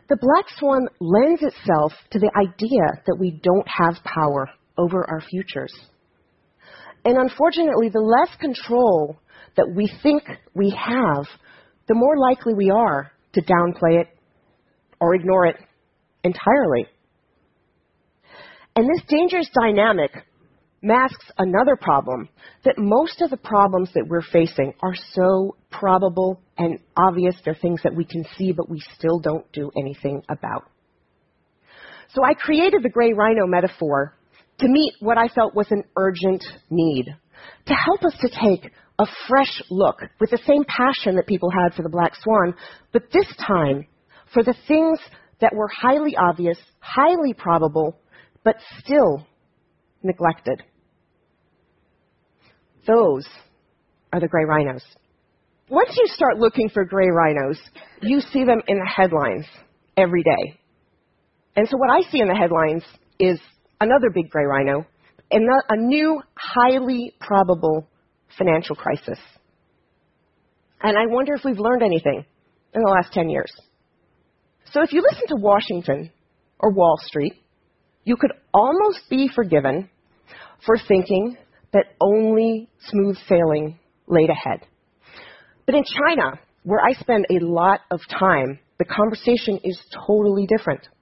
The black swan lends itself to the idea that we don't have power over our futures. And unfortunately, the less control that we think we have, the more likely we are to downplay it or ignore it entirely. And this dangerous dynamic masks another problem, that most of the problems that we're facing are so probable and obvious. They're things that we can see, but we still don't do anything about. So I created the gray rhino metaphor to meet what I felt was an urgent need, to help us to take a fresh look with the same passion that people had for the black swan, but this time for the things that were highly obvious, highly probable, but still neglected. Those are the gray rhinos. Once you start looking for gray rhinos, you see them in the headlines every day. And so what I see in the headlines is another big gray rhino and a new, highly probable financial crisis. And I wonder if we've learned anything in the last 10 years. So if you listen to Washington or Wall Street, you could almost be forgiven for thinking that only smooth sailing laid ahead. But in China, where I spend a lot of time, the conversation is totally different.